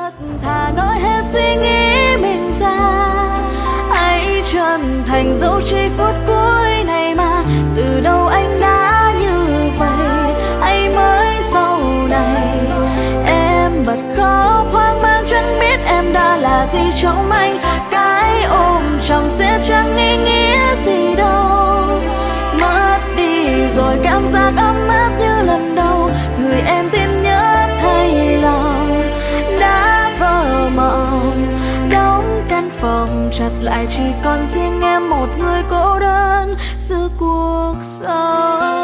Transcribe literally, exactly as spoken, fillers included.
thật thà nói hết suy nghĩ mình ra, hãy chân thành dẫu chỉ phút cuối này mà. Từ đâu anh đã như vậy, anh mới sau này. Em bật khóc hoang mang chẳng biết em đã là gì trong anh. Cái ôm chẳng sẽ chẳng ý nghĩa gì đâu. Mất đi rồi cảm giác ấm áp như lần đầu. Người em tin nhớ thay lòng đã vỡ mộng. Đóng căn phòng chặt lại chỉ còn riêng em một người cô đơn giữa cuộc sống.